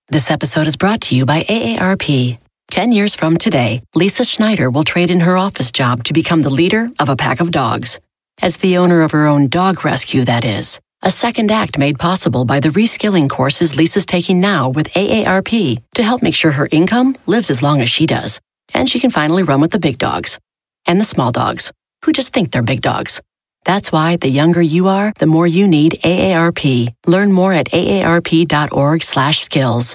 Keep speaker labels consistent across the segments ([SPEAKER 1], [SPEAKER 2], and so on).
[SPEAKER 1] This episode is brought to you by AARP. 10 years from today, Lisa Schneider will trade in her office job to become the leader of a pack of dogs. As the owner of her own dog rescue, that is. A second act made possible by the reskilling courses Lisa's taking now with AARP to help make sure her income lives as long as she does. And she can finally run with the big dogs. And the small dogs, who just think they're big dogs. That's why the younger you are, the more you need AARP. Learn more at aarp.org/skills.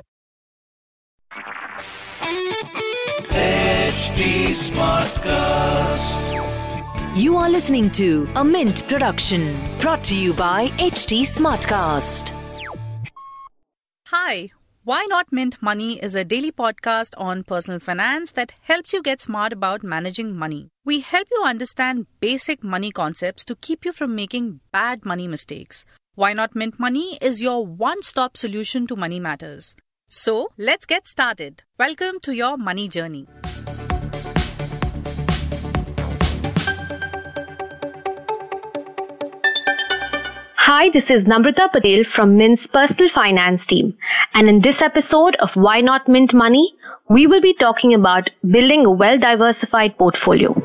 [SPEAKER 2] HT Smartcast.
[SPEAKER 3] You are listening to a Mint production brought to you by HT Smartcast.
[SPEAKER 4] Hi, Why Not Mint Money is a daily podcast on personal finance that helps you get smart about managing money. We help you understand basic money concepts to keep you from making bad money mistakes. Why Not Mint Money is your one-stop solution to money matters. So, let's get started. Welcome to your money journey.
[SPEAKER 5] Hi, this is Namrata Patel from Mint's personal finance team. And in this episode of Why Not Mint Money, we will be talking about building a well-diversified portfolio.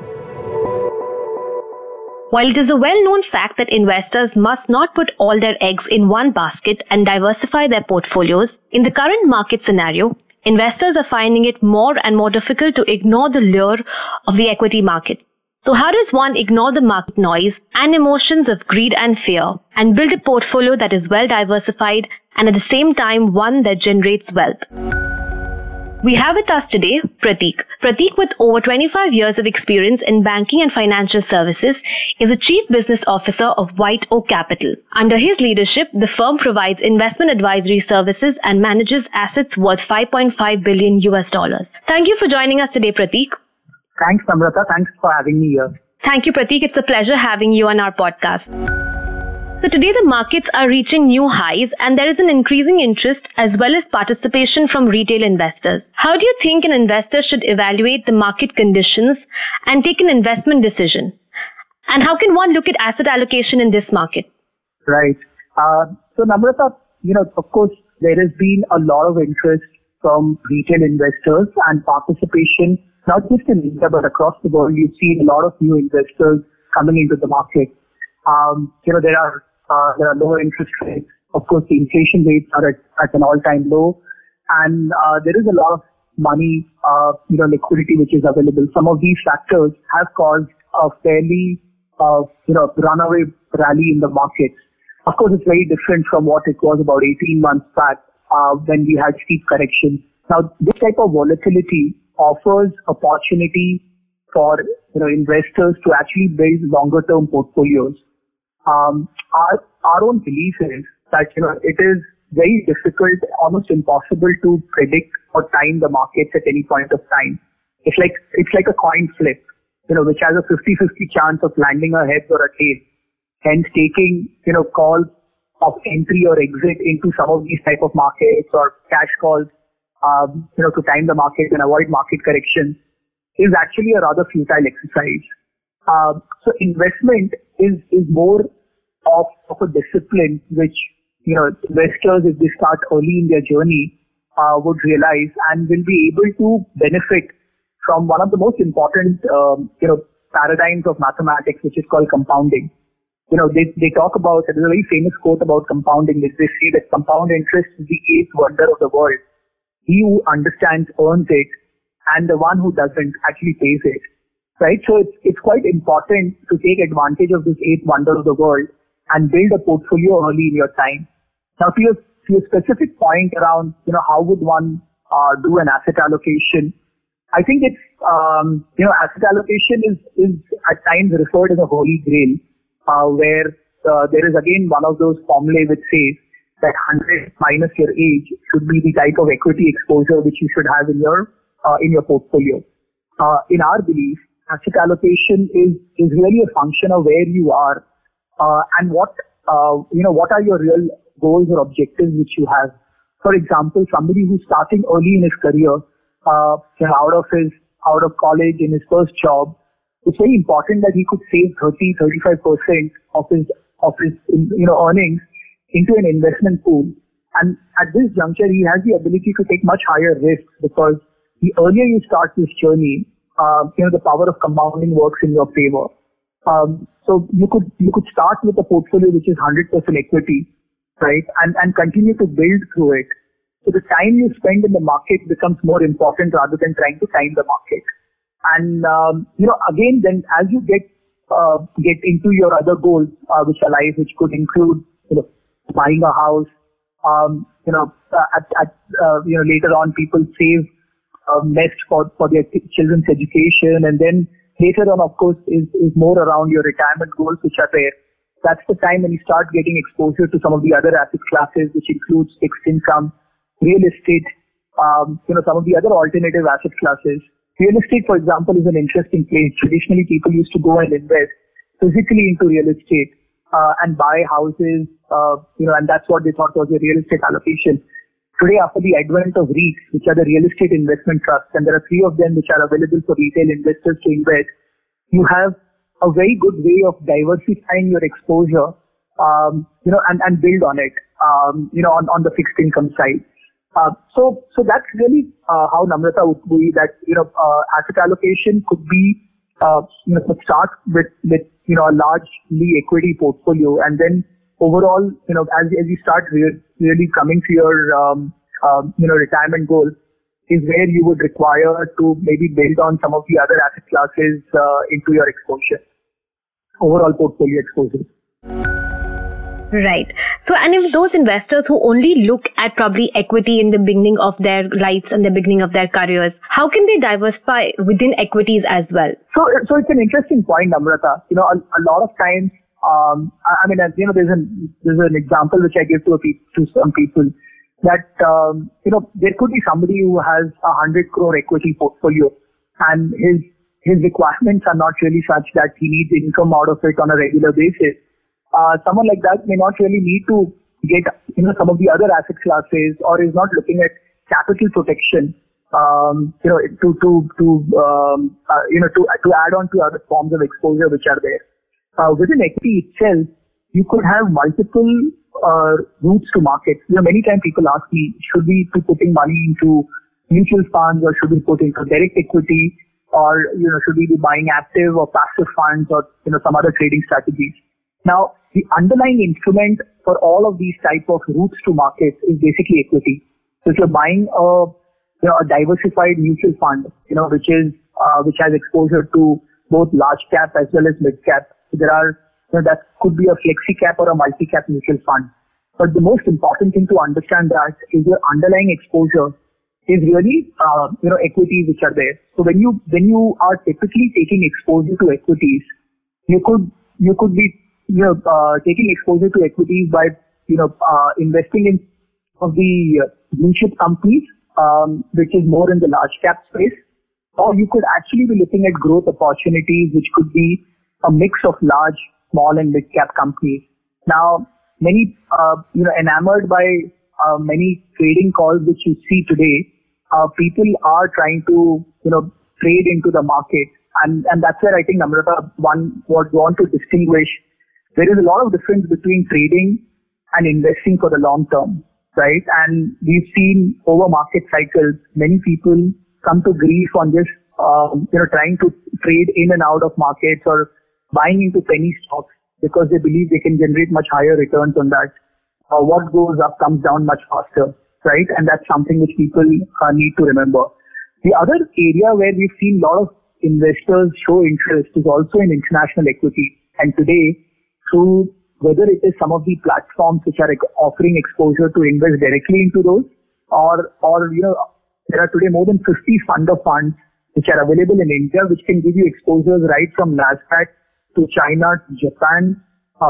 [SPEAKER 5] While it is a well-known fact that investors must not put all their eggs in one basket and diversify their portfolios, in the current market scenario, investors are finding it more and more difficult to ignore the lure of the equity market. So how does one ignore the market noise and emotions of greed and fear and build a portfolio that is well diversified and at the same time one that generates wealth? We have with us today Prateek. Prateek, with over 25 years of experience in banking and financial services, is the Chief Business Officer of White Oak Capital. Under his leadership, the firm provides investment advisory services and manages assets worth $5.5 billion. Thank you for joining us today, Prateek.
[SPEAKER 6] Thanks, Namrata. Thanks for having me here.
[SPEAKER 5] Thank you, Prateek. It's a pleasure having you on our podcast. So today the markets are reaching new highs and there is an increasing interest as well as participation from retail investors. How do you think an investor should evaluate the market conditions and take an investment decision? And how can one look at asset allocation in this market?
[SPEAKER 6] Right. So Namrata, of course, there has been a lot of interest from retail investors and participation, not just in India, but across the world. You've seen a lot of new investors coming into the market. There are lower interest rates. Of course, the inflation rates are at an all-time low, and there is a lot of money, liquidity which is available. Some of these factors have caused a fairly, runaway rally in the markets. Of course, it's very different from what it was about 18 months back when we had steep correction. Now, this type of volatility offers opportunity for investors to actually build longer-term portfolios. Our own belief is that it is very difficult, almost impossible to predict or time the markets at any point of time. It's like a coin flip, which has a 50-50 chance of landing a head or a tail. Hence, taking calls of entry or exit into some of these type of markets or cash calls, to time the market and avoid market correction is actually a rather futile exercise. So investment is more of a discipline which, investors, if they start early in their journey, would realize and will be able to benefit from one of the most important, paradigms of mathematics, which is called compounding. They talk about, there's a very famous quote about compounding. They say that compound interest is the eighth wonder of the world. He who understands earns it, and the one who doesn't actually pays it. Right? So it's quite important to take advantage of this eighth wonder of the world and build a portfolio early in your time. Now, to your specific point around, how would one do an asset allocation? I think it's, asset allocation is at times referred as a holy grail, where there is again one of those formulae which says that 100 minus your age should be the type of equity exposure which you should have in your portfolio. In our belief, asset allocation is really a function of where you are, and what are your real goals or objectives which you have. For example, somebody who's starting early in his career, out of college in his first job, it's very important that he could save 30-35% of his earnings into an investment pool And at this juncture, he has the ability to take much higher risks because the earlier you start this journey, the power of compounding works in your favor. So you could start with a portfolio which is 100% equity, right, and continue to build through it. So the time you spend in the market becomes more important rather than trying to time the market. And again, then as you get into your other goals, which are life, which could include buying a house. Later on, people save nest for their children's education, and then later on, of course, is more around your retirement goals, which are there. That's the time when you start getting exposure to some of the other asset classes, which includes fixed income, real estate, some of the other alternative asset classes. Real estate, for example, is an interesting place. Traditionally, people used to go and invest physically into real estate and buy houses, and that's what they thought was a real estate allocation. Today, after the advent of REITs, which are the real estate investment trusts, and there are 3 of them which are available for retail investors to invest, you have a very good way of diversifying your exposure, and build on it, on the fixed income side. So that's really how Namrata would be that, asset allocation could be, could start with a largely equity portfolio, and then overall, as you start really coming to your, retirement goal is where you would require to maybe build on some of the other asset classes into your exposure, overall portfolio exposure.
[SPEAKER 5] Right. So, and if those investors who only look at probably equity in the beginning of their lives and the beginning of their careers, how can they diversify within equities as well? So
[SPEAKER 6] it's an interesting point, Namrata. A lot of times, there's an example which I give to some people that, there could be somebody who has 100 crore equity portfolio, and his requirements are not really such that he needs income out of it on a regular basis. Someone like that may not really need to get, some of the other asset classes, or is not looking at capital protection, to add on to other forms of exposure which are there. Within equity itself, you could have multiple routes to market. Many times people ask me, should we be putting money into mutual funds, or should we put into direct equity, or should we be buying active or passive funds, or some other trading strategies? Now, the underlying instrument for all of these type of routes to market is basically equity. So if you're buying a diversified mutual fund, which has exposure to both large cap as well as mid cap, there are, that could be a flexi cap or a multi cap mutual fund. But the most important thing to understand that is your underlying exposure is really, equities which are there. So when you are typically taking exposure to equities, you could be taking exposure to equities by, investing in of the blue chip companies, which is more in the large cap space, or you could actually be looking at growth opportunities, which could be a mix of large, small and mid cap companies. Now, many, enamored by, many trading calls which you see today, people are trying to, trade into the market. And that's where I think Namrata would want to distinguish. There is a lot of difference between trading and investing for the long term, right? And we've seen over market cycles, many people come to grief on this, trying to trade in and out of markets or buying into penny stocks because they believe they can generate much higher returns on that. What goes up comes down much faster, right? And that's something which people need to remember. The other area where we've seen a lot of investors show interest is also in international equity. And today, through whether it is some of the platforms which are offering exposure to invest directly into those, or there are today more than 50 fund of funds which are available in India, which can give you exposures right from NASDAQ to China, to Japan,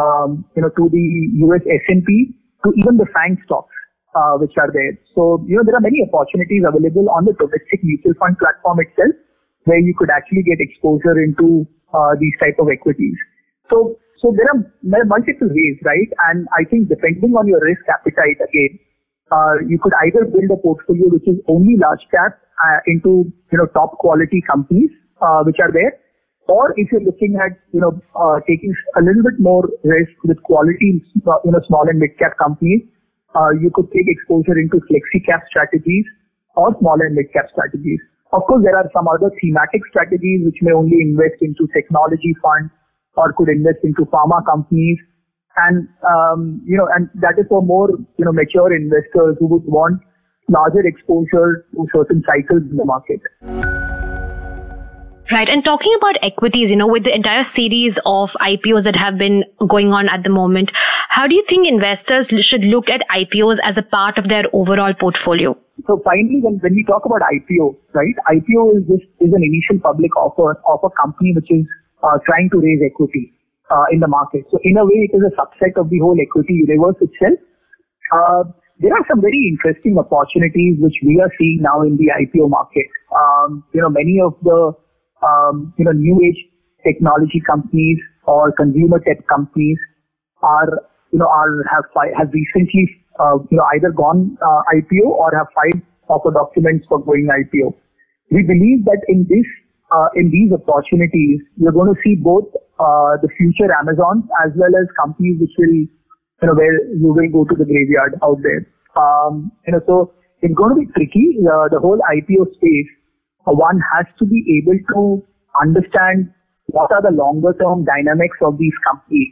[SPEAKER 6] to the US S&P, to even the FANG stocks, which are there. So, there are many opportunities available on the domestic mutual fund platform itself, where you could actually get exposure into these type of equities. So there are multiple ways, right? And I think depending on your risk appetite, again, you could either build a portfolio which is only large cap into top quality companies which are there, or if you're looking at taking a little bit more risk with quality small and mid cap companies, you could take exposure into flexi cap strategies or small and mid cap strategies. Of course, there are some other thematic strategies which may only invest into technology funds or could invest into pharma companies. And, and that is for more, mature investors who would want larger exposure to certain cycles in the market.
[SPEAKER 5] Right. And talking about equities, with the entire series of IPOs that have been going on at the moment, how do you think investors should look at IPOs as a part of their overall portfolio?
[SPEAKER 6] So finally, when we talk about IPO, right, IPO is an initial public offer of a company which is trying to raise equity in the market. So in a way, it is a subset of the whole equity universe itself. There are some very interesting opportunities which we are seeing now in the IPO market. Many of the new age technology companies or consumer tech companies have recently either gone IPO or have filed offer documents for going IPO. We believe that in these opportunities, you're going to see both the future Amazon as well as companies which will, where you will go to the graveyard out there. So it's going to be tricky. The whole IPO space. One has to be able to understand what are the longer term dynamics of these companies.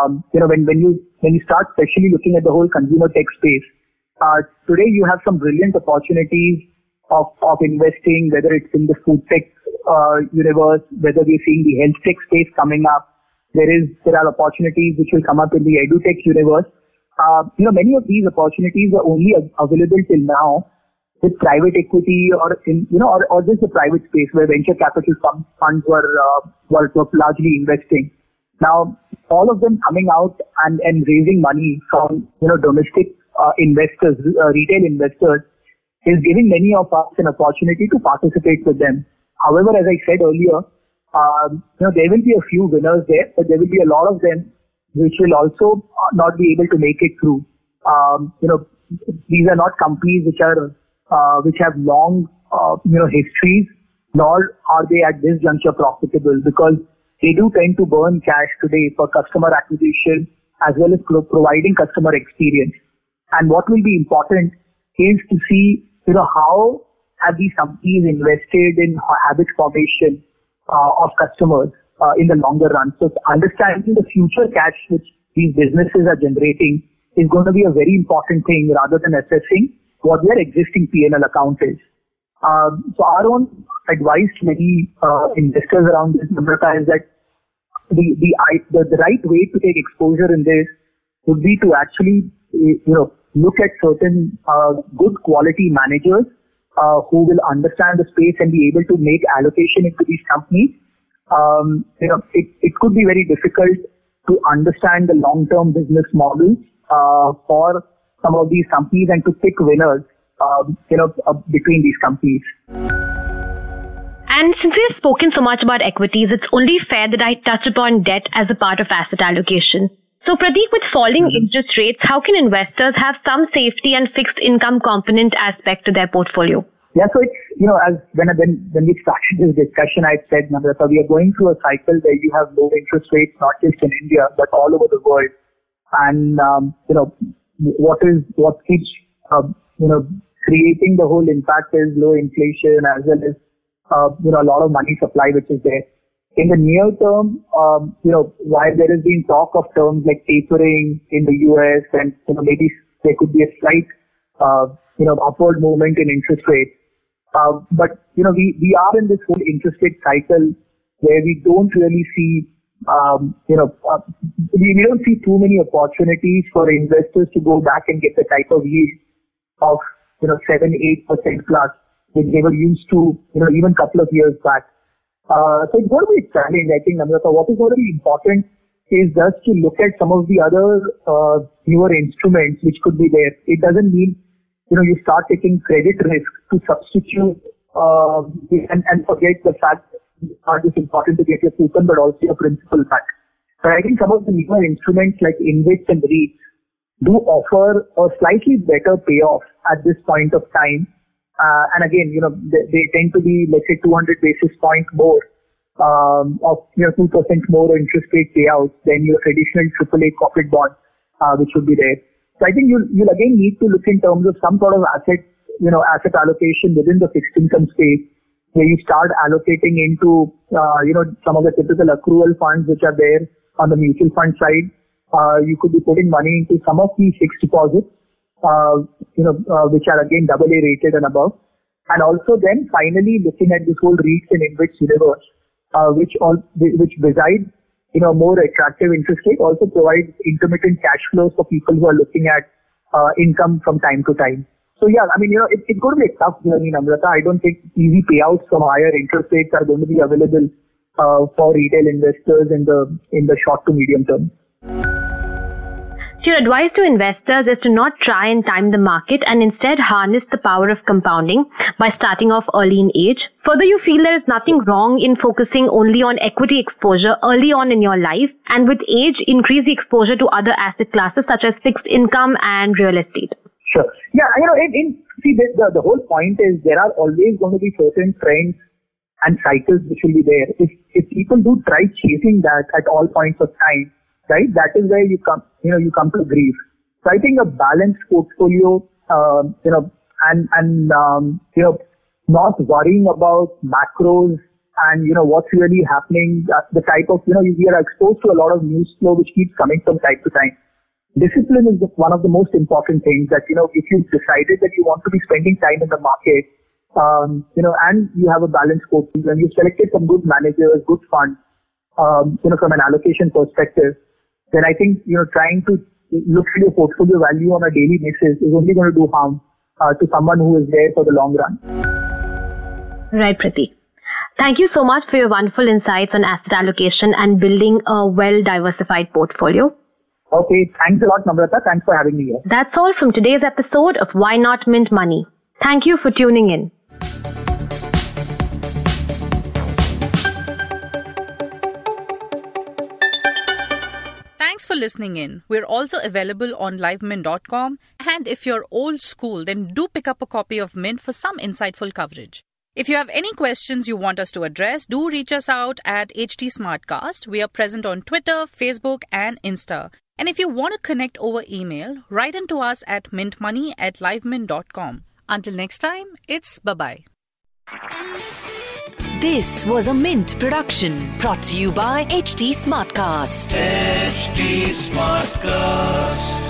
[SPEAKER 6] When you start especially looking at the whole consumer tech space, today you have some brilliant opportunities of investing, whether it's in the food tech universe, whether we're seeing the health tech space coming up. There are opportunities which will come up in the edutech universe. Many of these opportunities are only available till now with private equity or just the private space where venture capital funds were largely investing. Now, all of them coming out and raising money from, domestic investors, retail investors, is giving many of us an opportunity to participate with them. However, as I said earlier, there will be a few winners there, but there will be a lot of them which will also not be able to make it through. These are not companies which have long, histories, nor are they at this juncture profitable, because they do tend to burn cash today for customer acquisition as well as providing customer experience. And what will be important is to see, how have these companies invested in habit formation of customers in the longer run. So understanding the future cash which these businesses are generating is going to be a very important thing rather than assessing what their existing P&L account is. So our own advice to many investors around this, Namrata, is that the right way to take exposure in this would be to actually, look at certain good quality managers who will understand the space and be able to make allocation into these companies. It could be very difficult to understand the long-term business models for some of these companies and to pick winners, between these companies.
[SPEAKER 5] And since we have spoken so much about equities, it's only fair that I touch upon debt as a part of asset allocation. So Pradeep, with falling interest rates, how can investors have some safety and fixed income component aspect to their portfolio?
[SPEAKER 6] Yeah, so it's, as when we started this discussion, I said, Namrata, we are going through a cycle where you have low interest rates, not just in India, but all over the world. And, what keeps, creating the whole impact is low inflation as well as, a lot of money supply which is there. In the near term, while there has been talk of terms like tapering in the US and, maybe there could be a slight, upward movement in interest rates. But, we are in this whole interest rate cycle where we don't really see, we don't see too many opportunities for investors to go back and get the type of yield of, 7-8% plus, which they were used to, even a couple of years back. So it's going to be a challenge, I think, Namrata. What is going to be important is just to look at some of the other newer instruments which could be there. It doesn't mean, you start taking credit risk to substitute and forget the fact it's not just important to get your coupon but also your principal back. But I think some of the newer instruments like InvITs and REITs do offer a slightly better payoff at this point of time. And again, they tend to be, let's say, 200 basis points more of 2% more interest rate payouts than your traditional AAA corporate bond, which would be there. So I think you'll again need to look in terms of some sort of asset allocation within the fixed income space, where you start allocating into, some of the typical accrual funds which are there on the mutual fund side. You could be putting money into some of these fixed deposits, which are again AA rated and above. And also then finally looking at this whole REITs and InvITs universe, which besides, more attractive interest rate, also provides intermittent cash flows for people who are looking at income from time to time. So yeah, I mean, it's going to be a tough journey, Namrata. I don't think easy payouts from higher interest rates are going to be available for retail investors in the short to medium term.
[SPEAKER 5] So your advice to investors is to not try and time the market and instead harness the power of compounding by starting off early in age. Further, you feel there is nothing wrong in focusing only on equity exposure early on in your life, and with age, increase the exposure to other asset classes such as fixed income and real estate.
[SPEAKER 6] Sure. Yeah, the whole point is there are always going to be certain trends and cycles which will be there. If people do try chasing that at all points of time, right, that is where you come to grief. So I think a balanced portfolio, not worrying about macros and, what's really happening, the type of, we are exposed to a lot of news flow which keeps coming from time to time. Discipline is one of the most important things that, if you've decided that you want to be spending time in the market, and you have a balanced portfolio and you've selected some good managers, good funds, from an allocation perspective, then I think, trying to look at your portfolio value on a daily basis is only going to do harm to someone who is there for the long run.
[SPEAKER 5] Right, Priti. Thank you so much for your wonderful insights on asset allocation and building a well-diversified portfolio.
[SPEAKER 6] Okay, thanks a lot, Namrata. Thanks for having me here.
[SPEAKER 5] That's all from today's episode of Why Not Mint Money. Thank you for tuning in.
[SPEAKER 4] Thanks for listening in. We're also available on livemint.com. And if you're old school, then do pick up a copy of Mint for some insightful coverage. If you have any questions you want us to address, do reach us out at HT Smartcast. We are present on Twitter, Facebook, and Insta. And if you want to connect over email, write into us at mintmoney@livemint.com. Until next time, it's bye-bye.
[SPEAKER 3] This was a Mint production brought to you by HT Smartcast.
[SPEAKER 2] HT Smartcast.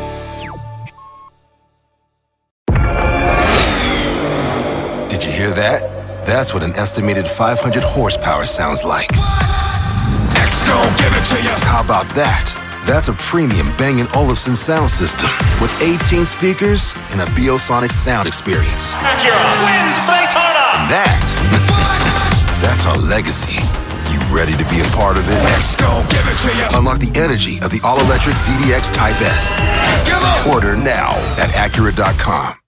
[SPEAKER 7] Did you hear that? That's what an estimated 500 horsepower sounds like. X gon' give it to you. How about that? That's a premium Bang & Olufsen sound system with 18 speakers and a Biosonic sound experience.
[SPEAKER 2] Acura wins Daytona.
[SPEAKER 7] And that's our legacy. You ready to be a part of it? X gon' give it to you. Unlock the energy of the all-electric ZDX Type S. Order now at Acura.com.